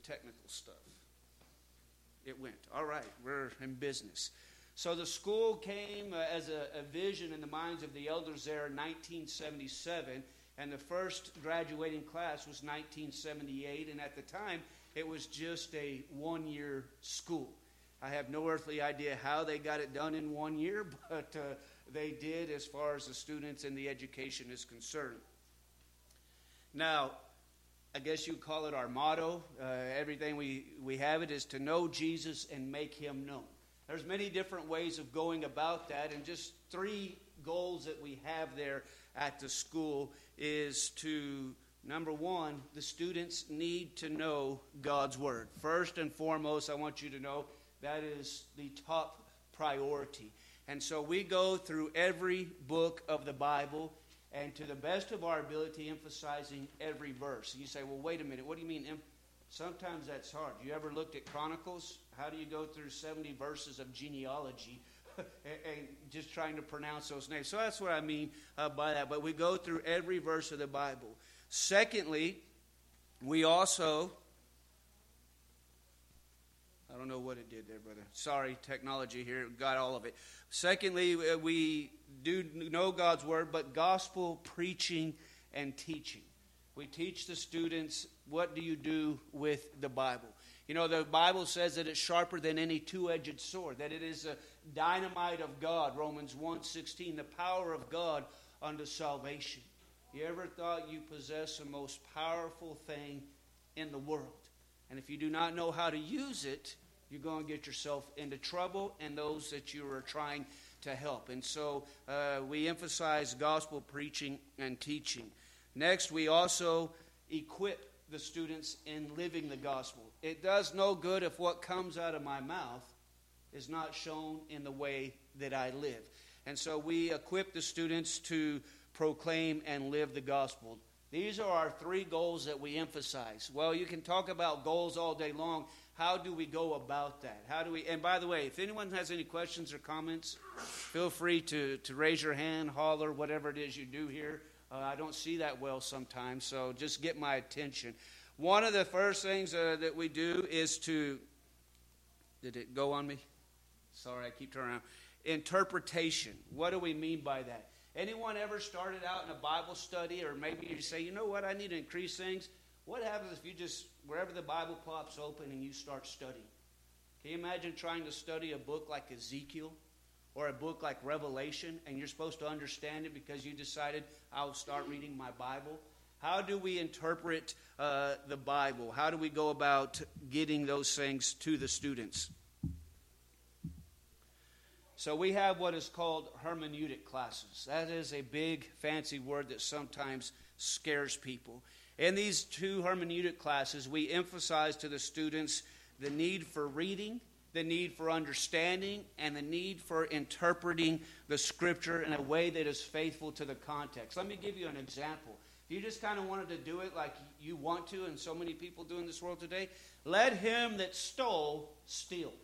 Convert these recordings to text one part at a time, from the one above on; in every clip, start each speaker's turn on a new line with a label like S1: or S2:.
S1: technical stuff. It went. All right, we're in business. So the school came as a vision in the minds of the elders there in 1977, and the first graduating class was 1978, and at the time, it was just a one-year school. I have no earthly idea how they got it done in 1 year, but they did as far as the students and the education is concerned. Now, I guess you'd call it our motto. Everything we have it is to know Jesus and make him known. There's many different ways of going about that, and just 3 goals that we have there at the school is to, number 1, the students need to know God's Word. First and foremost, I want you to know that is the top priority. And so we go through every book of the Bible, and to the best of our ability, emphasizing every verse. You say, well, wait a minute, what do you mean? Sometimes that's hard. You ever looked at Chronicles? How do you go through 70 verses of genealogy and just trying to pronounce those names? So that's what I mean by that. But we go through every verse of the Bible. Secondly, we also... I don't know what it did there, brother. Sorry, technology here. Got all of it. Secondly, we do know God's Word, but gospel preaching and teaching. We teach the students, what do you do with the Bible? You know, the Bible says that it's sharper than any two-edged sword, that it is a dynamite of God, Romans 1:16, the power of God unto salvation. You ever thought you possess the most powerful thing in the world? And if you do not know how to use it, you're going to get yourself into trouble and those that you are trying to help. And so we emphasize gospel preaching and teaching. Next, we also equip the students in living the gospel. It does no good if what comes out of my mouth is not shown in the way that I live. And so we equip the students to proclaim and live the gospel. These are our 3 goals that we emphasize. Well, you can talk about goals all day long. How do we go about that? And by the way, if anyone has any questions or comments, feel free to raise your hand, holler, whatever it is you do here. I don't see that well sometimes, so just get my attention. One of the first things that we do is to... Did it go on me? Sorry, I keep turning around. Interpretation. What do we mean by that? Anyone ever started out in a Bible study, or maybe you say, you know what, I need to increase things? What happens if you just, wherever the Bible pops open and you start studying? Can you imagine trying to study a book like Ezekiel or a book like Revelation, and you're supposed to understand it because you decided, I'll start reading my Bible? How do we interpret the Bible? How do we go about getting those things to the students? So we have what is called hermeneutic classes. That is a big, fancy word that sometimes scares people. In these 2 hermeneutic classes, we emphasize to the students the need for reading, the need for understanding, and the need for interpreting the Scripture in a way that is faithful to the context. Let me give you an example. If you just kind of wanted to do it like you want to, and so many people do in this world today, let him that stole steal.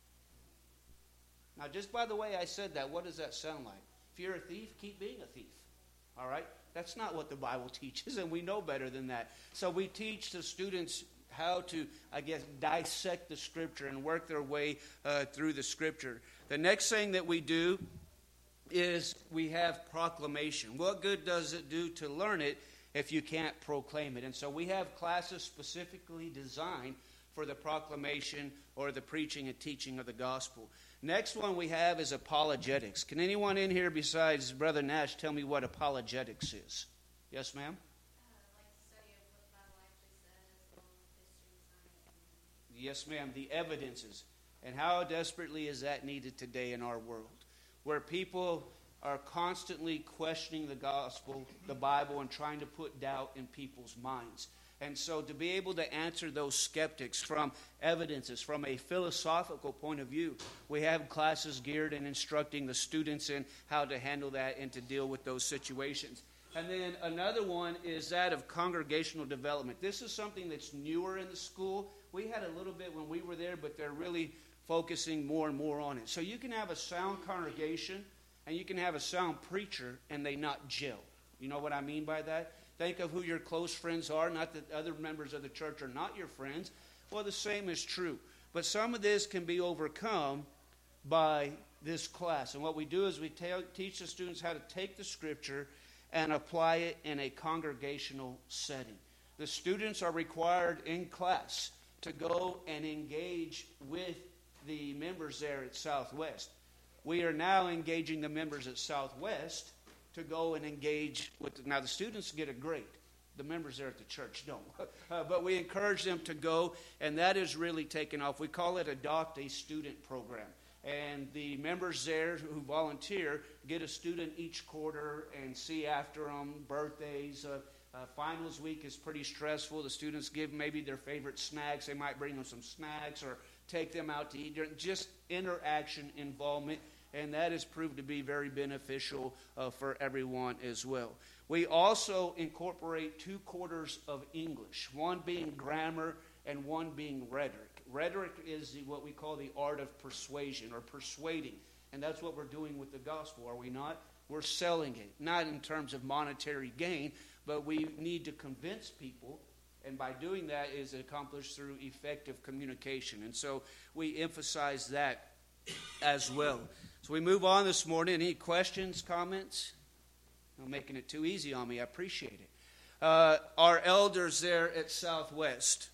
S1: Now, just by the way I said that, what does that sound like? If you're a thief, keep being a thief. All right? That's not what the Bible teaches, and we know better than that. So we teach the students how to, dissect the Scripture and work their way through the Scripture. The next thing that we do is we have proclamation. What good does it do to learn it if you can't proclaim it? And so we have classes specifically designed for the proclamation or the preaching and teaching of the gospel. Next one we have is apologetics. Can anyone in here besides Brother Nash tell me what apologetics is? Yes, ma'am?
S2: Like the study of what the Bible actually says, history, science.
S1: Yes, ma'am. The evidences. And how desperately is that needed today in our world? Where people are constantly questioning the gospel, the Bible, and trying to put doubt in people's minds. And so to be able to answer those skeptics from evidences, from a philosophical point of view, we have classes geared in instructing the students in how to handle that and to deal with those situations. And then another one is that of congregational development. This is something that's newer in the school. We had a little bit when we were there, but they're really focusing more and more on it. So you can have a sound congregation and you can have a sound preacher and they not gel. You know what I mean by that? Think of who your close friends are. Not that other members of the church are not your friends, Well, the same is true. But some of this can be overcome by this class. And what we do is we teach the students how to take the Scripture and apply it in a congregational setting. The students are required in class to go and engage with the members there at Southwest. We are now engaging the members at Southwest to go and engage with. Now, the students get a grade. The members there at the church don't. But we encourage them to go, and that is really taken off. We call it Adopt a Student Program. And the members there who volunteer get a student each quarter and see after them, birthdays. Finals week is pretty stressful. The students give maybe their favorite snacks. They might bring them some snacks or take them out to eat. Just interaction, involvement, and that has proved to be very beneficial for everyone as well. We also incorporate 2 quarters of English, one being grammar and one being rhetoric. Rhetoric is what we call the art of persuasion or persuading, and that's what we're doing with the gospel, are we not? We're selling it, not in terms of monetary gain, but we need to convince people, and by doing that is accomplished through effective communication. And so we emphasize that as well. So we move on this morning. Any questions, comments? I'm making it too easy on me. I appreciate it. Our elders there at Southwest.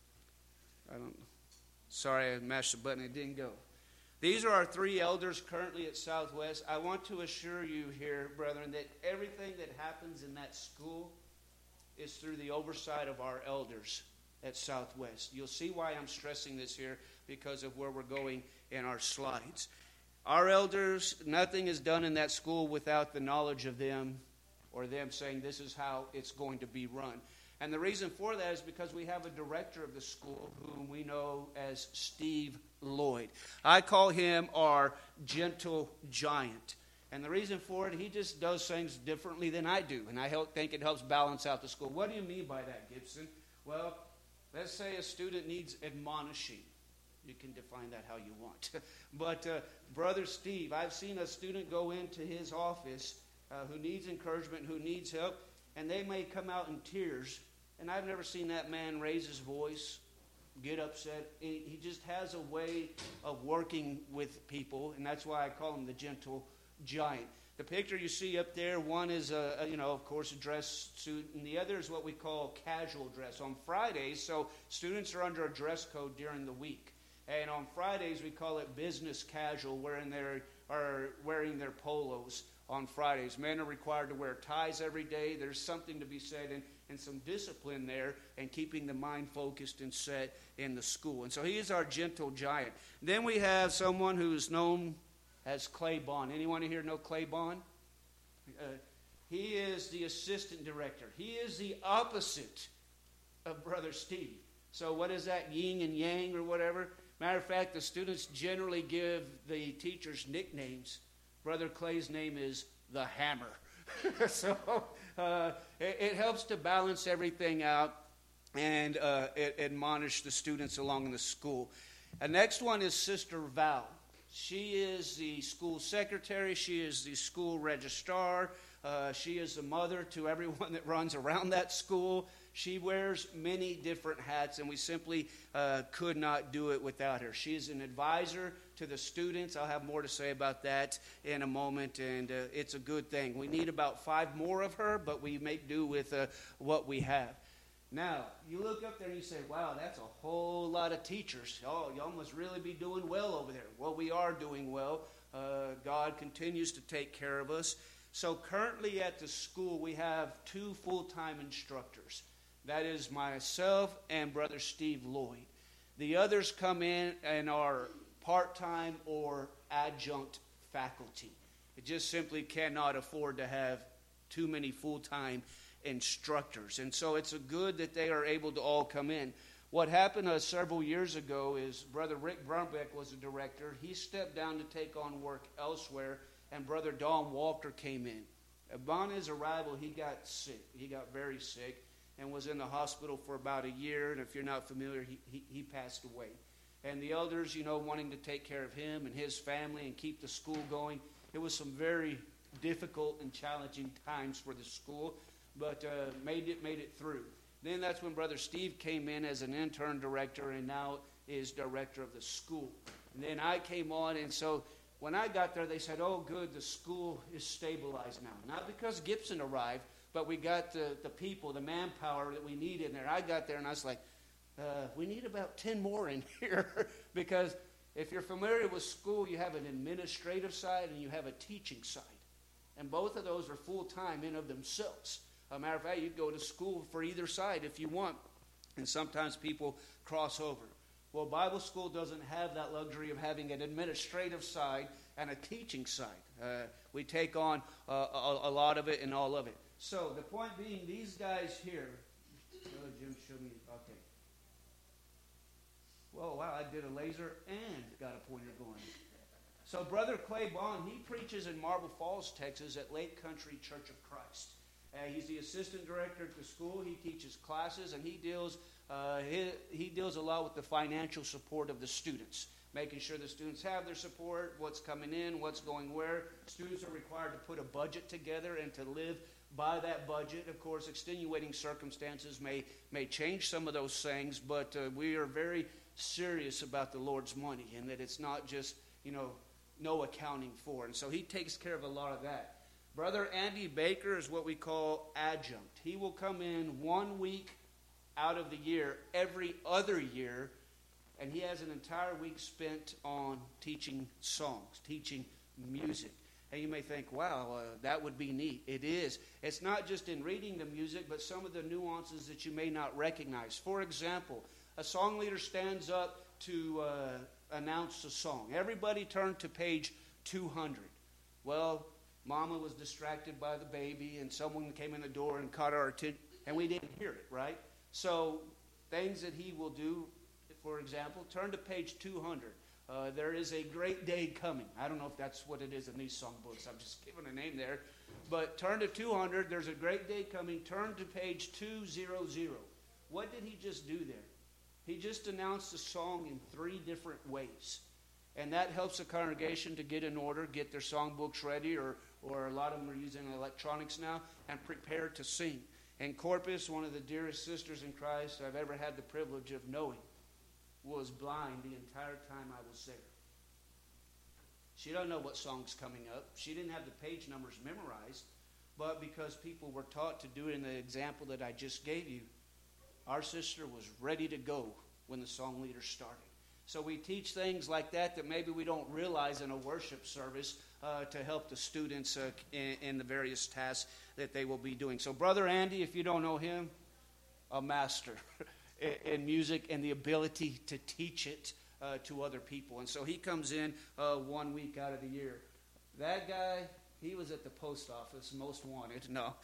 S1: Sorry, I mashed the button. It didn't go. These are our 3 elders currently at Southwest. I want to assure you here, brethren, that everything that happens in that school is through the oversight of our elders at Southwest. You'll see why I'm stressing this here because of where we're going in our slides. Our elders, nothing is done in that school without the knowledge of them or them saying this is how it's going to be run. And the reason for that is because we have a director of the school whom we know as Steve Lloyd. I call him our gentle giant. And the reason for it, he just does things differently than I do. And I think it helps balance out the school. What do you mean by that, Gibson? Well, let's say a student needs admonishing. You can define that how you want. But Brother Steve, I've seen a student go into his office who needs encouragement, who needs help, and they may come out in tears. And I've never seen that man raise his voice, get upset. He just has a way of working with people, and that's why I call him the gentle giant. The picture you see up there, one is, of course, a dress suit, and the other is what we call casual dress. On Fridays, so students are under a dress code during the week. And on Fridays, we call it business casual, wherein they are wearing their polos on Fridays. Men are required to wear ties every day. There's something to be said and some discipline there and keeping the mind focused and set in the school. And so he is our gentle giant. Then we have someone who is known as Clay Bond. Anyone here know Clay Bond? He is the assistant director. He is the opposite of Brother Steve. So what is that, yin and yang or whatever? Matter of fact, the students generally give the teachers nicknames. Brother Clay's name is the Hammer. So it helps to balance everything out and admonish the students along in the school. The next one is Sister Val. She is the school secretary. She is the school registrar. She is the mother to everyone that runs around that school. She wears many different hats, and we simply could not do it without her. She is an advisor to the students. I'll have more to say about that in a moment, and it's a good thing. We need about 5 more of her, but we make do with what we have. Now, you look up there and you say, wow, that's a whole lot of teachers. Oh, y'all must really be doing well over there. Well, we are doing well. God continues to take care of us. So currently at the school, we have 2 full-time instructors. That is myself and Brother Steve Lloyd. The others come in and are part-time or adjunct faculty. It just simply cannot afford to have too many full-time instructors. And so it's a good that they are able to all come in. What happened several years ago is Brother Rick Brumbeck was a director. He stepped down to take on work elsewhere, and Brother Don Walker came in. Upon his arrival, he got sick. He got very sick and was in the hospital for about a year. And if you're not familiar, he passed away. And the elders, wanting to take care of him and his family and keep the school going. It was some very difficult and challenging times for the school, but made it through. Then that's when Brother Steve came in as an intern director and now is director of the school. And then I came on, and so when I got there, they said, oh, good, the school is stabilized now. Not because Gibson arrived, but we got the people, the manpower that we need in there. I got there, and I was like, we need about 10 more in here. Because if you're familiar with school, you have an administrative side and you have a teaching side. And both of those are full-time in of themselves. As a matter of fact, you go to school for either side if you want. And sometimes people cross over. Well, Bible school doesn't have that luxury of having an administrative side and a teaching side. We take on a lot of it and all of it. So the point being, these guys here. Jim, show me. Okay. Whoa, wow, I did a laser and got a pointer going. So Brother Clay Bond, he preaches in Marble Falls, Texas at Lake Country Church of Christ. He's the assistant director at the school. He teaches classes, and he deals a lot with the financial support of the students, making sure the students have their support, what's coming in, what's going where. Students are required to put a budget together and to live by that budget. Of course, extenuating circumstances may change some of those things, but we are very serious about the Lord's money and that it's not just, no accounting for. And so he takes care of a lot of that. Brother Andy Baker is what we call adjunct. He will come in 1 week out of the year, every other year, and he has an entire week spent on teaching songs, teaching music. And you may think, wow, that would be neat. It is. It's not just in reading the music, but some of the nuances that you may not recognize. For example, a song leader stands up to announce a song. Everybody turn to page 200. Well, Mama was distracted by the baby, and someone came in the door and caught our attention, and we didn't hear it, right? So things that he will do, for example, turn to page 200. There is a great day coming. I don't know if that's what it is in these songbooks. I'm just giving a name there. But turn to 200. There's a great day coming. Turn to page 200. What did he just do there? He just announced a song in 3 different ways. And that helps the congregation to get in order, get their songbooks ready, or a lot of them are using electronics now, and prepare to sing. And Corpus, one of the dearest sisters in Christ I've ever had the privilege of knowing, was blind the entire time I was there. She doesn't know what song's coming up. She didn't have the page numbers memorized, but because people were taught to do it in the example that I just gave you, our sister was ready to go when the song leader started. So we teach things like that maybe we don't realize in a worship service to help the students in the various tasks that they will be doing. So Brother Andy, if you don't know him, a master in music and the ability to teach it to other people. And so he comes in 1 week out of the year. That guy, he was at the post office, most wanted. No.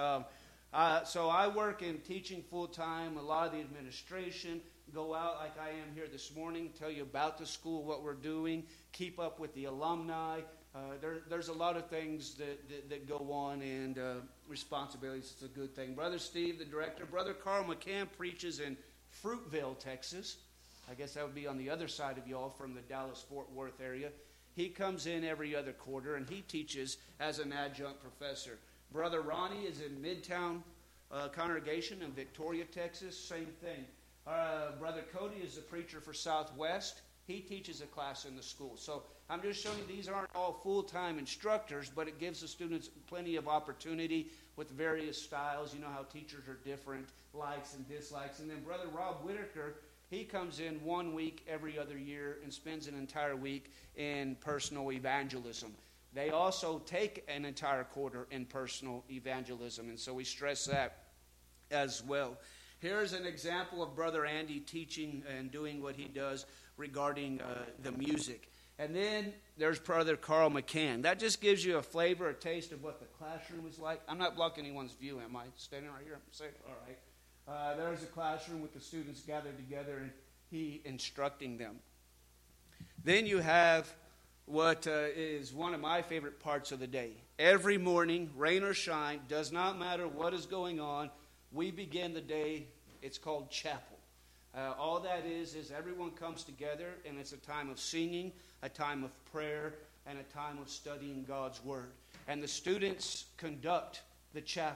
S1: So I work in teaching full-time, a lot of the administration, go out like I am here this morning, tell you about the school, what we're doing, keep up with the alumni. There's a lot of things that go on, and responsibilities. It's a good thing. Brother Steve, the director. Brother Carl McCann preaches in Fruitvale, Texas. I guess that would be on the other side of y'all from the Dallas-Fort Worth area. He comes in every other quarter, and he teaches as an adjunct professor. Brother Ronnie is in Midtown congregation in Victoria, Texas. Same thing. Brother Cody is the preacher for Southwest. He teaches a class in the school. So I'm just showing you these aren't all full-time instructors, but it gives the students plenty of opportunity with various styles. You know how teachers are different, likes and dislikes. And then Brother Rob Whitaker, he comes in 1 week every other year and spends an entire week in personal evangelism. They also take an entire quarter in personal evangelism, and so we stress that as well. Here's an example of Brother Andy teaching and doing what he does regarding the music. And then there's Brother Carl McCann. That just gives you a flavor, a taste of what the classroom is like. I'm not blocking anyone's view, am I? Standing right here? All right. There's a classroom with the students gathered together, and he instructing them. Then you have what is one of my favorite parts of the day. Every morning, rain or shine, does not matter what is going on, we begin the day. It's called chapel. All that is everyone comes together, and it's a time of singing, a time of prayer, and a time of studying God's Word. And the students conduct the chapel.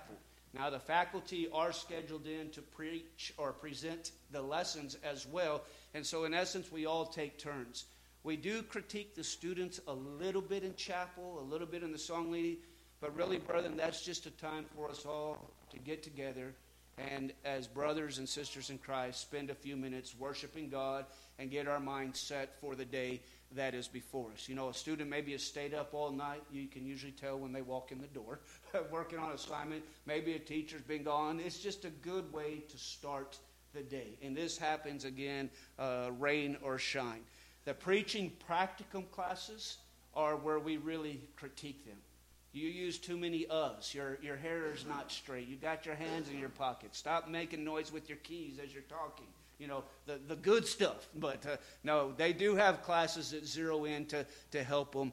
S1: Now, the faculty are scheduled in to preach or present the lessons as well. And so, in essence, we all take turns. We do critique the students a little bit in chapel, a little bit in the song leading. But really, brethren, that's just a time for us all to get together and, as brothers and sisters in Christ, spend a few minutes worshiping God and get our minds set for the day that is before us. You know, a student maybe has stayed up all night. You can usually tell when they walk in the door, working on assignment. Maybe a teacher's been gone. It's just a good way to start the day. And this happens, again, rain or shine. The preaching practicum classes are where we really critique them. You use too many uhs. Your hair is not straight. You got your hands in your pockets. Stop making noise with your keys as you're talking. You know, the good stuff. But no, they do have classes that zero in to help them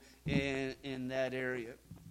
S1: in that area.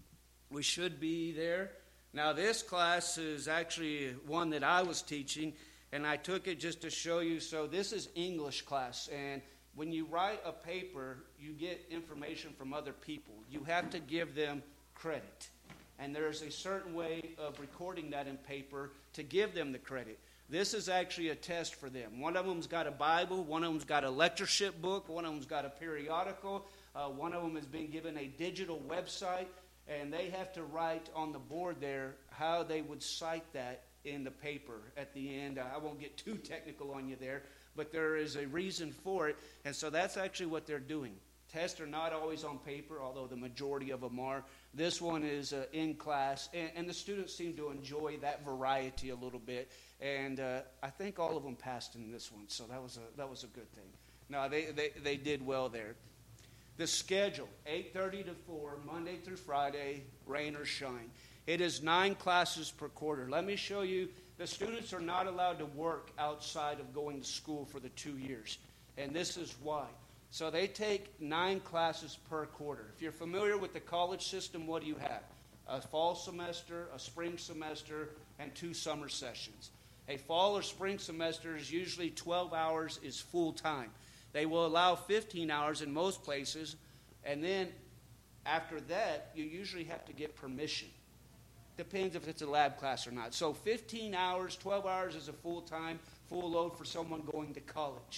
S1: We should be there. Now, this class is actually one that I was teaching, and I took it just to show you. So this is English class, and when you write a paper, you get information from other people. You have to give them credit. And there's a certain way of recording that in paper to give them the credit. This is actually a test for them. One of them's got a Bible, one of them's got a lectureship book, one of them's got a periodical, one of them has been given a digital website, and they have to write on the board there how they would cite that in the paper at the end. I won't get too technical on you there, but there is a reason for it, and so that's actually what they're doing. Tests are not always on paper, although the majority of them are. This one is in class, and the students seem to enjoy that variety a little bit. And I think all of them passed in this one, so that was a good thing. No, they did well there. The schedule, 8:30 to 4, Monday through Friday, rain or shine. It is 9 classes per quarter. Let me show you, the students are not allowed to work outside of going to school for the 2 years. And this is why. So they take 9 classes per quarter. If you're familiar with the college system, what do you have? A fall semester, a spring semester, and 2 summer sessions. A fall or spring semester is usually 12 hours is full time. They will allow 15 hours in most places, and then after that, you usually have to get permission. Depends if it's a lab class or not. So 15 hours, 12 hours is a full time, full load for someone going to college.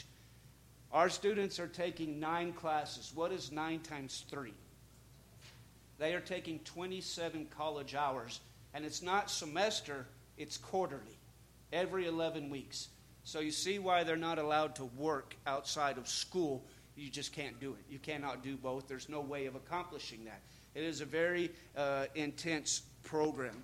S1: Our students are taking 9 classes. What is 9 times 3? They are taking 27 college hours. And it's not semester, it's quarterly, every 11 weeks. So you see why they're not allowed to work outside of school. You just can't do it. You cannot do both. There's no way of accomplishing that. It is a very intense program.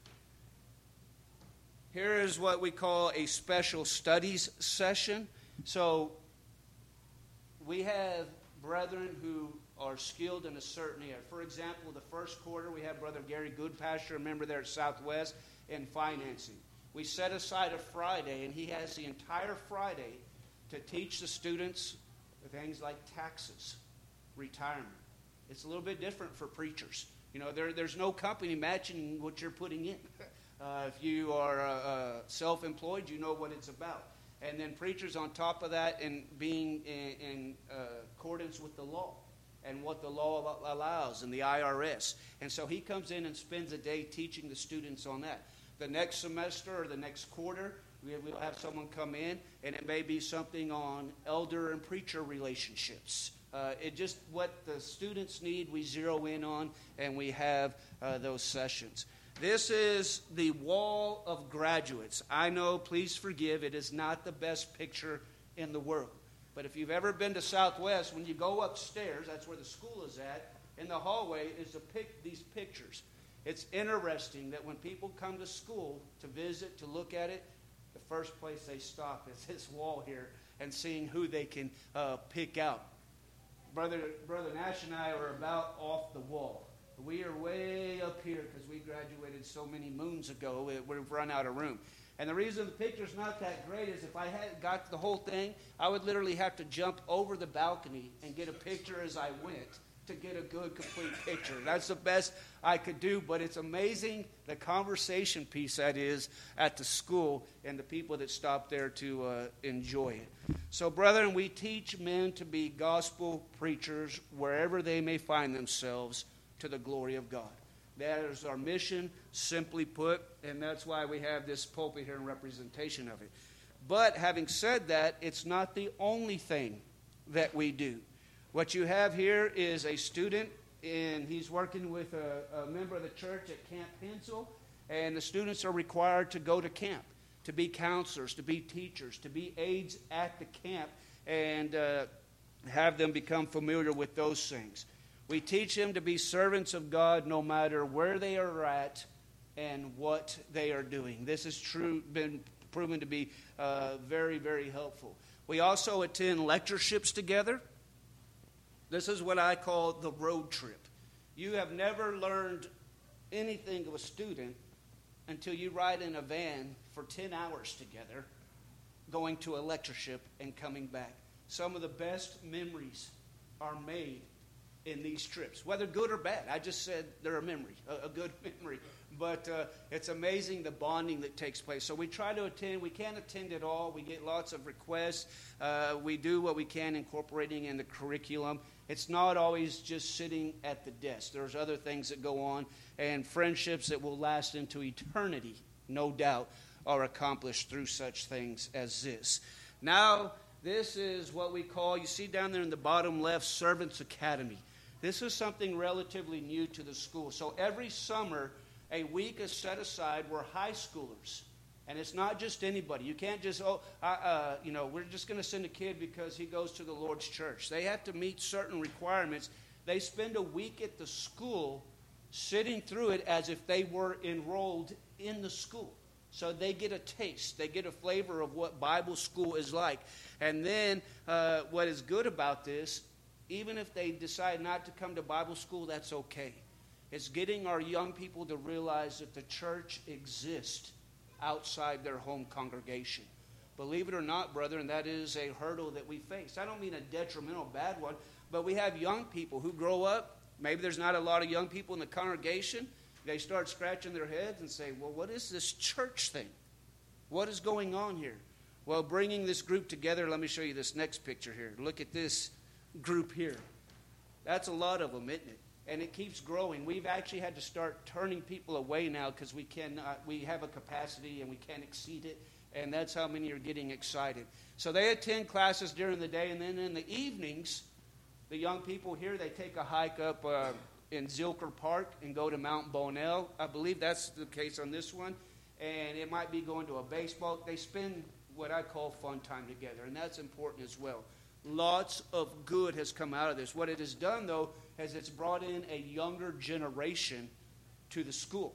S1: Here is what we call a special studies session. So we have brethren who are skilled in a certain area. For example, the first quarter, we have Brother Gary Goodpasture, a member there at Southwest, in financing. We set aside a Friday, and he has the entire Friday to teach the students things like taxes, retirement. It's a little bit different for preachers. You know, there's no company matching what you're putting in. If you are self-employed, you know what it's about. And then preachers on top of that, and being in accordance with the law and what the law allows and the IRS. And so he comes in and spends a day teaching the students on that. The next semester or the next quarter, we'll have someone come in, and it may be something on elder and preacher relationships. It just what the students need, we zero in on, and we have those sessions. This is the wall of graduates. I know, please forgive, it is not the best picture in the world. But if you've ever been to Southwest, when you go upstairs, that's where the school is at, in the hallway is these pictures. It's interesting that when people come to school to visit, to look at it, the first place they stop is this wall here and seeing who they can pick out. Brother Nash and I are about off the wall. We are way up here because we graduated so many moons ago, we've run out of room. And the reason the picture's not that great is if I had got the whole thing, I would literally have to jump over the balcony and get a picture as I went to get a good, complete picture. That's the best I could do, but it's amazing the conversation piece that is at the school and the people that stop there to enjoy it. So, brethren, we teach men to be gospel preachers wherever they may find themselves to the glory of God. That is our mission, simply put, and that's why we have this pulpit here in representation of it. But having said that, it's not the only thing that we do. What you have here is a student, and he's working with a member of the church at Camp Pencil, and the students are required to go to camp, to be counselors, to be teachers, to be aides at the camp, and have them become familiar with those things. We teach them to be servants of God no matter where they are at and what they are doing. This has been proven to be very, very helpful. We also attend lectureships together. This is what I call the road trip. You have never learned anything of a student until you ride in a van for 10 hours together, going to a lectureship and coming back. Some of the best memories are made in these trips, whether good or bad. I just said they're a memory, a good memory. But it's amazing the bonding that takes place. So we try to attend. We can't attend it all. We get lots of requests. We do what we can incorporating in the curriculum. It's not always just sitting at the desk. There's other things that go on, and friendships that will last into eternity, no doubt, are accomplished through such things as this. Now, this is what we call, you see down there in the bottom left, Servants Academy. This is something relatively new to the school. So every summer, a week is set aside where high schoolers, and it's not just anybody. You can't just, we're just going to send a kid because he goes to the Lord's church. They have to meet certain requirements. They spend a week at the school sitting through it as if they were enrolled in the school. So they get a taste. They get a flavor of what Bible school is like. And then what is good about this, even if they decide not to come to Bible school, that's okay. It's getting our young people to realize that the church exists outside their home congregation. Believe it or not, brethren, that is a hurdle that we face. I don't mean a detrimental bad one, but we have young people who grow up. Maybe there's not a lot of young people in the congregation. They start scratching their heads and say, well, what is this church thing? What is going on here? Well, bringing this group together, let me show you this next picture here. Look at this group here. That's a lot of them, isn't it? And it keeps growing. We've actually had to start turning people away now because we have a capacity and we can't exceed it. And that's how many are getting excited. So they attend classes during the day, and then in the evenings, the young people here, they take a hike up in Zilker Park and go to Mount Bonnell. I believe that's the case on this one. And it might be going to a baseball. They spend what I call fun time together, and that's important as well. Lots of good has come out of this. What it has done, though, is it's brought in a younger generation to the school.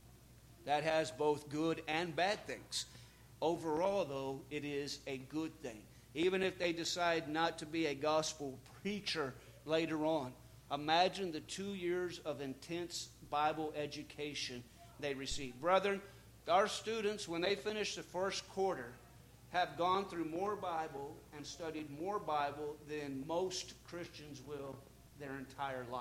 S1: That has both good and bad things. Overall, though, it is a good thing. Even if they decide not to be a gospel preacher later on, imagine the 2 years of intense Bible education they receive. Brethren, our students, when they finish the first quarter, have gone through more Bible and studied more Bible than most Christians will their entire life.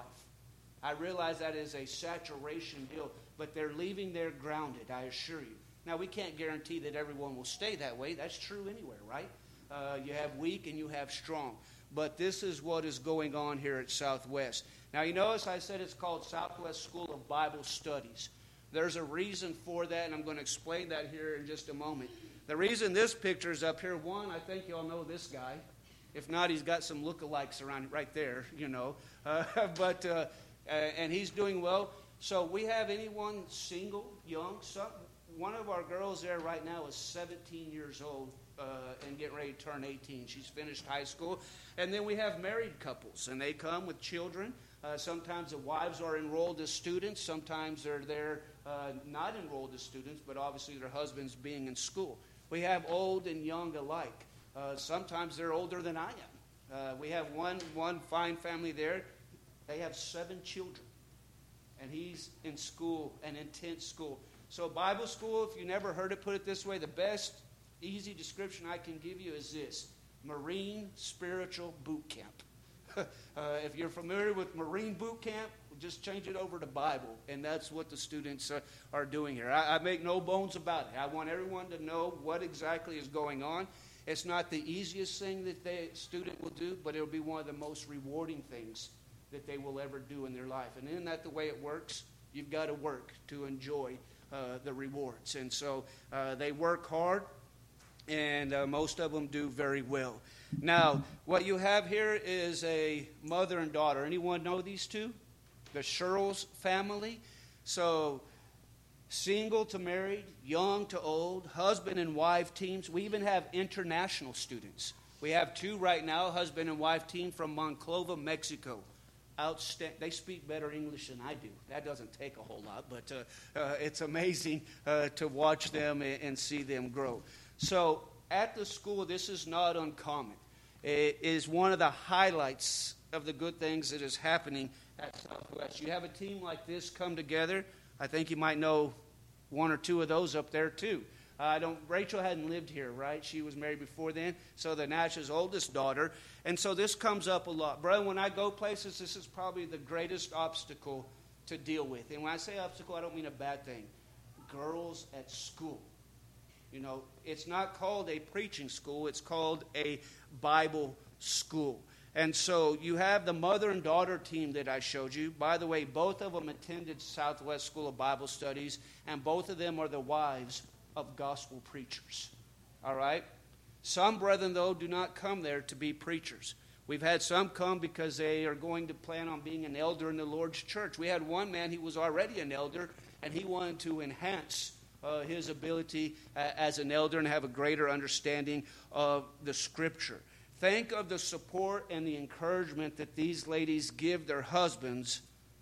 S1: I realize that is a saturation deal, but they're leaving there grounded, I assure you. Now, we can't guarantee that everyone will stay that way. That's true anywhere, right? You have weak and you have strong. But this is what is going on here at Southwest. Now, you notice I said it's called Southwest School of Bible Studies. There's a reason for that, and I'm going to explain that here in just a moment. The reason this picture is up here, one, I think you all know this guy. If not, he's got some lookalikes around right there, you know. And he's doing well. So we have anyone single, young? One of our girls there right now is 17 years old and getting ready to turn 18. She's finished high school. And then we have married couples, and they come with children. Sometimes the wives are enrolled as students. Sometimes they're there not enrolled as students, but obviously their husbands being in school. We have old and young alike. Sometimes they're older than I am. We have one fine family there. They have 7 children. And he's in school, an intense school. So Bible school, if you never heard it, put it this way, the best easy description I can give you is this: Marine Spiritual Boot Camp. If you're familiar with Marine Boot Camp, just change it over to Bible. And that's what the students are doing here. I make no bones about it. I want everyone to know what exactly is going on. It's not the easiest thing that the student will do, but it'll be one of the most rewarding things that they will ever do in their life. And isn't that the way it works? You've got to work to enjoy the rewards. And so they work hard, and most of them do very well. Now, what you have here is a mother and daughter. Anyone know these two? The Sherrills family. So, single to married, young to old, husband and wife teams. We even have international students. We have two right now, husband and wife team from Monclova, Mexico. They speak better English than I do. That doesn't take a whole lot, but it's amazing to watch them and see them grow. So at the school, this is not uncommon. It is one of the highlights of the good things that is happening at Southwest. You have a team like this come together. I think you might know one or two of those up there too. Rachel hadn't lived here, right? She was married before then, so the Nash's oldest daughter. And so this comes up a lot. Brother, when I go places, this is probably the greatest obstacle to deal with. And when I say obstacle, I don't mean a bad thing. Girls at school. You know, it's not called a preaching school. It's called a Bible school. And so you have the mother and daughter team that I showed you. By the way, both of them attended Southwest School of Bible Studies, and both of them are the wives of gospel preachers. All right? Some brethren, though, do not come there to be preachers. We've had some come because they are going to plan on being an elder in the Lord's church. We had one man, he was already an elder, and he wanted to enhance his ability as an elder and have a greater understanding of the Scripture. Think of the support and the encouragement that these ladies give their husbands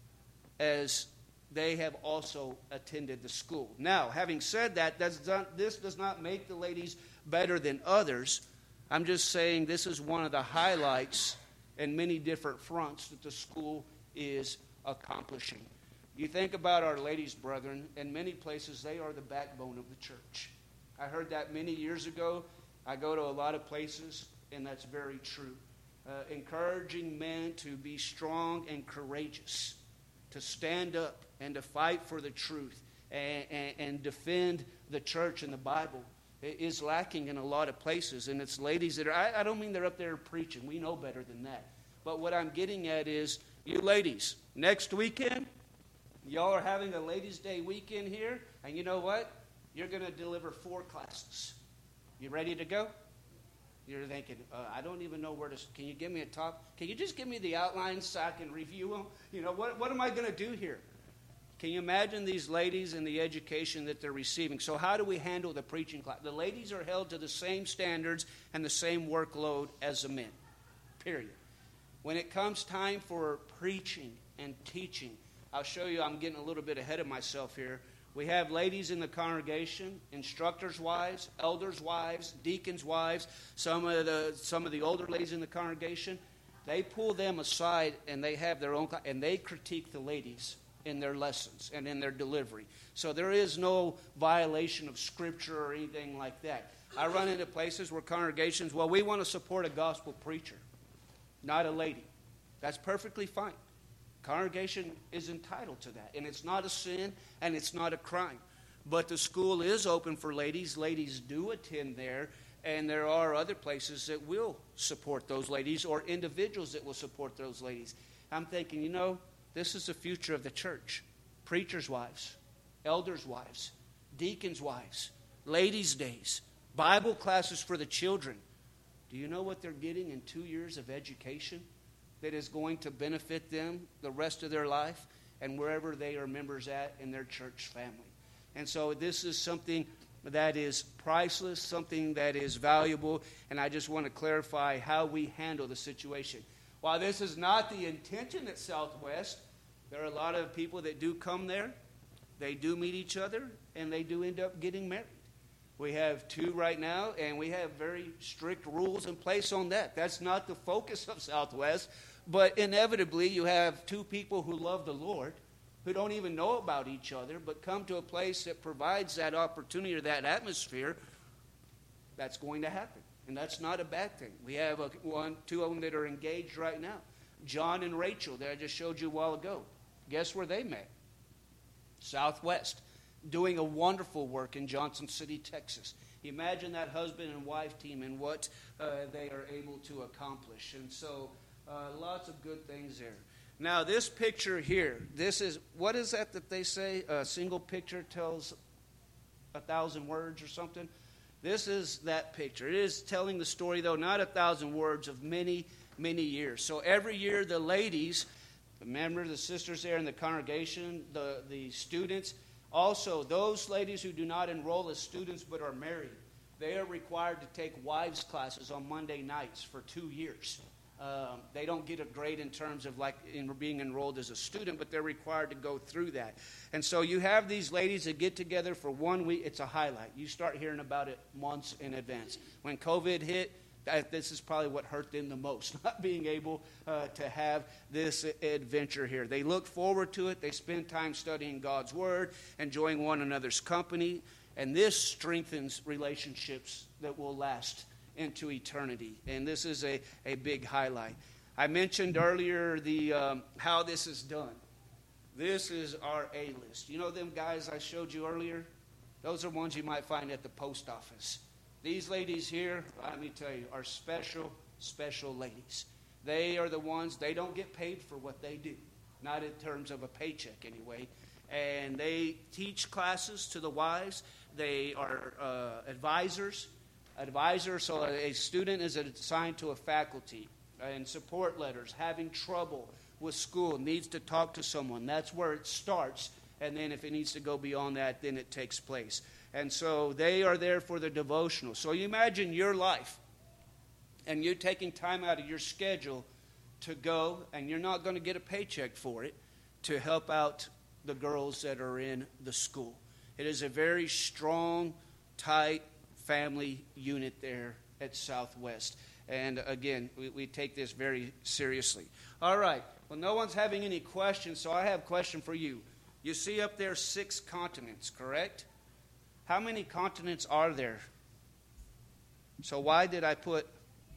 S1: as they have also attended the school. Now, having said that, this does not make the ladies better than others. I'm just saying this is one of the highlights in many different fronts that the school is accomplishing. You think about our ladies, brethren, in many places they are the backbone of the church. I heard that many years ago. I go to a lot of places, and that's very true. Encouraging men to be strong and courageous, to stand up and to fight for the truth and defend the church and the Bible is lacking in a lot of places. And it's ladies that are, I don't mean they're up there preaching. We know better than that. But what I'm getting at is, you ladies, next weekend, y'all are having a Ladies' Day weekend here. And you know what? You're going to deliver 4 classes. You ready to go? You're thinking, I don't even know where to. Can you give me a talk? Can you just give me the outlines so I can review them? You know, what am I going to do here? Can you imagine these ladies and the education that they're receiving? So how do we handle the preaching class? The ladies are held to the same standards and the same workload as the men, period. When it comes time for preaching and teaching, I'll show you, I'm getting a little bit ahead of myself here. We have ladies in the congregation, instructors' wives, elders' wives, deacons' wives, some of the older ladies in the congregation. They pull them aside and they have their own, and they critique the ladies in their lessons and in their delivery. So there is no violation of Scripture or anything like that. I run into places where congregations, well, we want to support a gospel preacher, not a lady. That's perfectly fine. Congregation is entitled to that, and it's not a sin and it's not a crime. But the school is open for ladies. Ladies do attend there, and there are other places that will support those ladies or individuals that will support those ladies. I'm thinking, you know, this is the future of the church. Preachers' wives, elders' wives, deacons' wives, ladies' days, Bible classes for the children. Do you know what they're getting in 2 years of education that is going to benefit them the rest of their life and wherever they are members at in their church family? And so this is something that is priceless, something that is valuable, and I just want to clarify how we handle the situation. While this is not the intention at Southwest, there are a lot of people that do come there, they do meet each other, and they do end up getting married. We have 2 right now, and we have very strict rules in place on that. That's not the focus of Southwest, but inevitably you have 2 people who love the Lord, who don't even know about each other, but come to a place that provides that opportunity or that atmosphere. That's going to happen. And that's not a bad thing. We have 2 of them that are engaged right now. John and Rachel that I just showed you a while ago. Guess where they met? Southwest. Doing a wonderful work in Johnson City, Texas. Imagine that husband and wife team and what they are able to accomplish. And so lots of good things there. Now, this picture here, this is, what is that they say? A single picture tells 1,000 words or something? This is that picture. It is telling the story, though, not 1,000 words, of many, many years. So every year, the ladies, remember the sisters there in the congregation, the students, also those ladies who do not enroll as students but are married, they are required to take wives classes on Monday nights for 2 years. They don't get a grade in terms of being enrolled as a student, but they're required to go through that. And so you have these ladies that get together for 1 week. It's a highlight. You start hearing about it months in advance. When COVID hit, this is probably what hurt them the most, not being able to have this adventure here. They look forward to it. They spend time studying God's Word, enjoying one another's company, and this strengthens relationships that will last into eternity. And this is a big highlight. I mentioned earlier how this is done. This is our A-list. You know them guys I showed you earlier? Those are ones you might find at the post office. These ladies here, let me tell you, are special, special ladies. They are the ones, they don't get paid for what they do. Not in terms of a paycheck anyway. And they teach classes to the wives. They are advisors. So a student is assigned to a faculty, and support letters, having trouble with school, needs to talk to someone. That's where it starts, and then if it needs to go beyond that, then it takes place. And so they are there for the devotional. So you imagine your life, and you're taking time out of your schedule to go, and you're not going to get a paycheck for it, to help out the girls that are in the school. It is a very strong, tight family unit there at Southwest. And again, we take this very seriously. All right. Well, no one's having any questions, so I have a question for you. You see up there 6 continents, correct? How many continents are there? So why did I put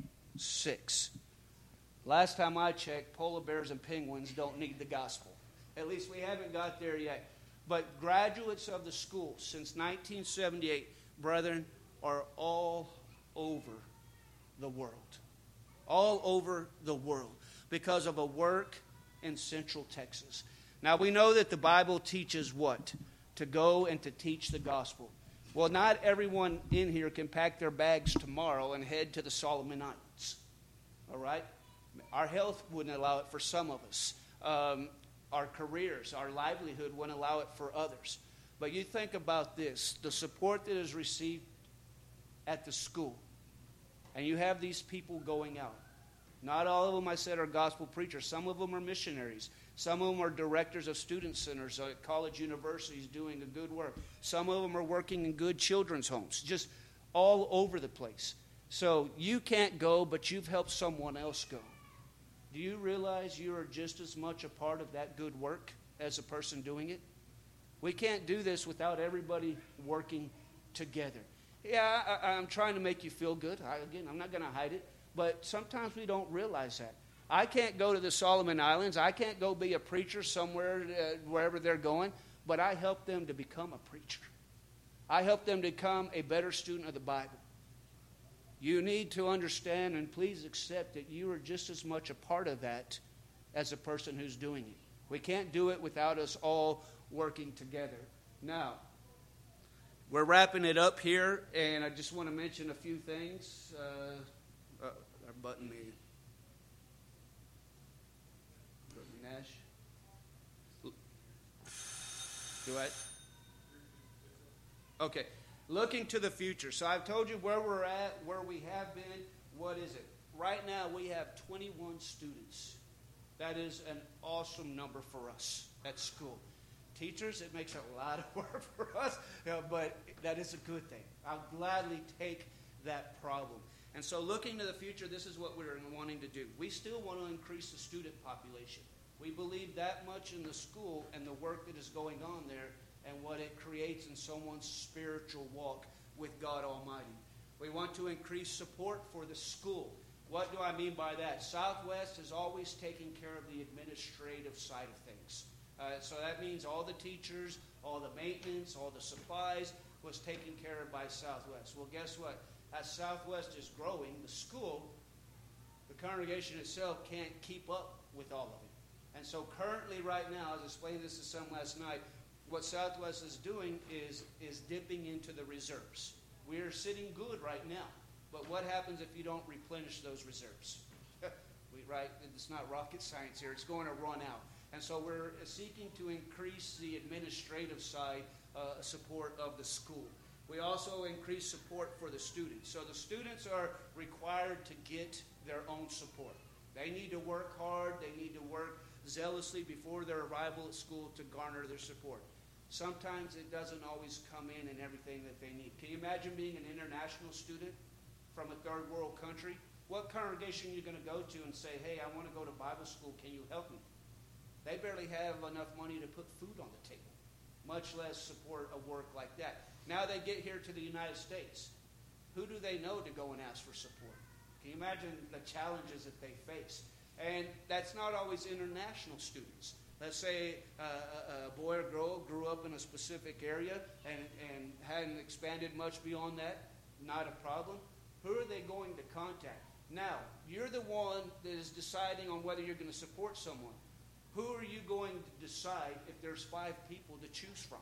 S1: 6? Last time I checked, polar bears and penguins don't need the gospel. At least we haven't got there yet. But graduates of the school since 1978, brethren, are all over the world. All over the world because of a work in Central Texas. Now we know that the Bible teaches what? To go and to teach the gospel. Well, not everyone in here can pack their bags tomorrow and head to the Solomon Islands. All right? Our health wouldn't allow it for some of us. Our careers, our livelihood wouldn't allow it for others. But you think about this. The support that is received at the school. And you have these people going out. Not all of them, I said, are gospel preachers. Some of them are missionaries. Some of them are directors of student centers at college universities doing a good work. Some of them are working in good children's homes. Just all over the place. So you can't go, but you've helped someone else go. Do you realize you are just as much a part of that good work as a person doing it? We can't do this without everybody working together. Yeah, I'm trying to make you feel good. I'm not going to hide it. But sometimes we don't realize that. I can't go to the Solomon Islands. I can't go be a preacher somewhere, wherever they're going. But I help them to become a preacher. I help them to become a better student of the Bible. You need to understand and please accept that you are just as much a part of that as a person who's doing it. We can't do it without us all working together. Now, we're wrapping it up here, and I just want to mention a few things. Our button me. Nash. Do what? Okay. Looking to the future. So I've told you where we're at, where we have been. What is it? Right now we have 21 students. That is an awesome number for us at school. Teachers, it makes a lot of work for us, but that is a good thing. I'll gladly take that problem. And so looking to the future, this is what we're wanting to do. We still want to increase the student population. We believe that much in the school and the work that is going on there and what it creates in someone's spiritual walk with God Almighty. We want to increase support for the school. What do I mean by that? Southwest is always taking care of the administrative side of things. So that means all the teachers, all the maintenance, all the supplies was taken care of by Southwest. Well, guess what? As Southwest is growing, the school, the congregation itself can't keep up with all of it. And so currently right now, I was explaining this to some last night, what Southwest is doing is dipping into the reserves. We're sitting good right now. But what happens if you don't replenish those reserves? Right? It's not rocket science here. It's going to run out. And so we're seeking to increase the administrative side support of the school. We also increase support for the students. So the students are required to get their own support. They need to work hard. They need to work zealously before their arrival at school to garner their support. Sometimes it doesn't always come in and everything that they need. Can you imagine being an international student from a third world country? What congregation are you going to go to and say, hey, I want to go to Bible school. Can you help me? They barely have enough money to put food on the table, much less support a work like that. Now they get here to the United States. Who do they know to go and ask for support? Can you imagine the challenges that they face? And that's not always international students. Let's say a boy or girl grew up in a specific area and hadn't expanded much beyond that. Not a problem. Who are they going to contact? Now, you're the one that is deciding on whether you're going to support someone. Who are you going to decide if there's 5 people to choose from?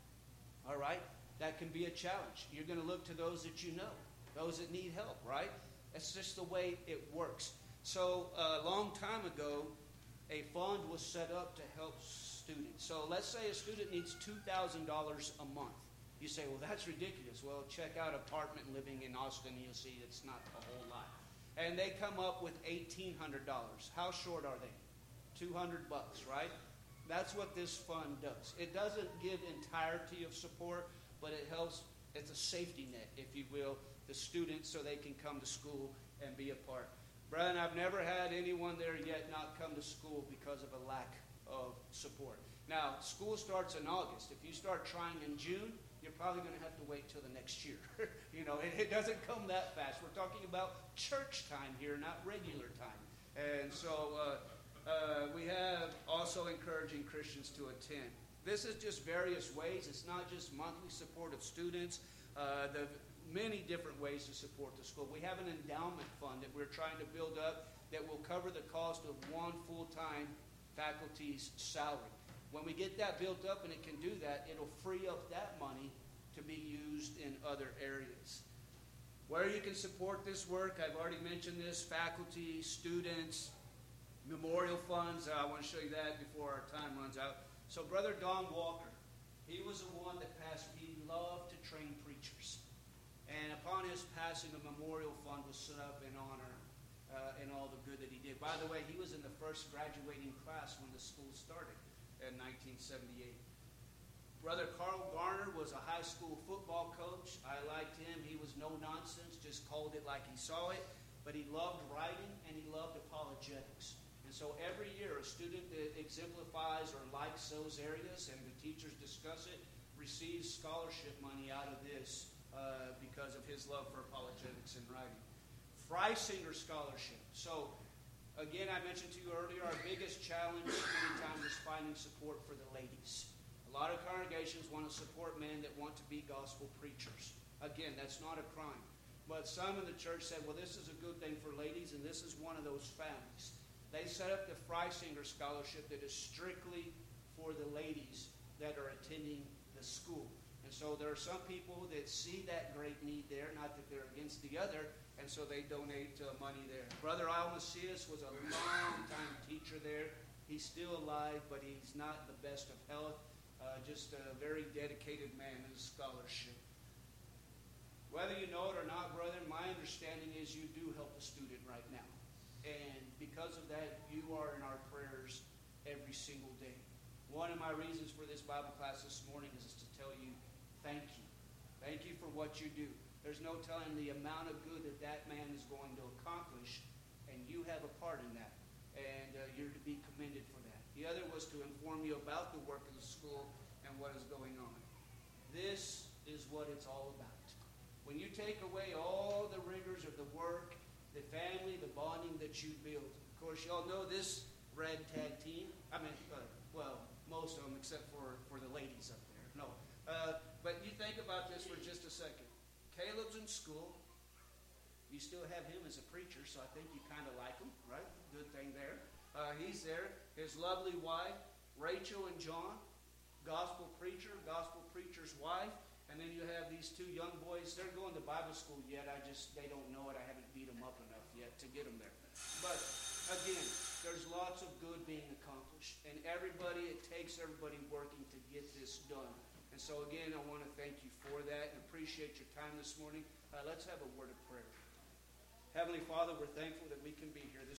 S1: All right? That can be a challenge. You're going to look to those that you know, those that need help, right? That's just the way it works. So a long time ago, a fund was set up to help students. So let's say a student needs $2,000 a month. You say, well, that's ridiculous. Well, check out apartment living in Austin, and you'll see it's not a whole lot. And they come up with $1,800. How short are they? $200, right? That's what this fund does. It doesn't give entirety of support, but it helps. It's a safety net, if you will, the students so they can come to school and be a part. Brian, I've never had anyone there yet not come to school because of a lack of support. Now, school starts in August. If you start trying in June, you're probably going to have to wait till the next year. It doesn't come that fast. We're talking about church time here, not regular time. And so we have also encouraging Christians to attend. This is just various ways. It's not just monthly support of students. The many different ways to support the school. We have an endowment fund that we're trying to build up that will cover the cost of one full-time faculty's salary. When we get that built up and it can do that, it'll free up that money to be used in other areas. Where you can support this work, I've already mentioned this, faculty, students, memorial funds. I want to show you that before our time runs out. So Brother Don Walker, he was the one that passed. He loved to train preachers. And upon his passing, a memorial fund was set up in honor and all the good that he did. By the way, he was in the first graduating class when the school started in 1978. Brother Carl Garner was a high school football coach. I liked him. He was no nonsense, just called it like he saw it. But he loved writing and he loved apologetics. And so every year, a student that exemplifies or likes those areas and the teachers discuss it receives scholarship money out of this because of his love for apologetics and writing. Freisinger Scholarship. So, again, I mentioned to you earlier, our biggest challenge many times is finding support for the ladies. A lot of congregations want to support men that want to be gospel preachers. Again, that's not a crime. But some in the church said, well, this is a good thing for ladies, and this is one of those families. They set up the Freisinger Scholarship that is strictly for the ladies that are attending the school. And so there are some people that see that great need there, not that they're against the other, and so they donate money there. Brother Al Macias was a long-time teacher there. He's still alive, but he's not the best of health. Just a very dedicated man in his scholarship. Whether you know it or not, brother, my understanding is you do help a student right now. And because of that, you are in our prayers every single day. One of my reasons for this Bible class this morning is to tell you, thank you. Thank you for what you do. There's no telling the amount of good that that man is going to accomplish, and you have a part in that. And you're to be commended for that. The other was to inform you about the work of the school and what is going on. This is what it's all about. When you take away all the rigors of the work, the family, the bonding that you build. Of course, y'all know this red tag team. I mean, most of them except for the ladies up there. No. But you think about this for just a second. Caleb's in school. You still have him as a preacher, so I think you kind of like him, right? Good thing there. He's there. His lovely wife, Rachel and John, gospel preacher's wife. And then you have these two young boys. They're going to Bible school yet. They don't know it. I haven't beat them up enough yet to get them there. But again, there's lots of good being accomplished. And it takes everybody working to get this done. And so again, I want to thank you for that and appreciate your time this morning. Let's have a word of prayer. Heavenly Father, we're thankful that we can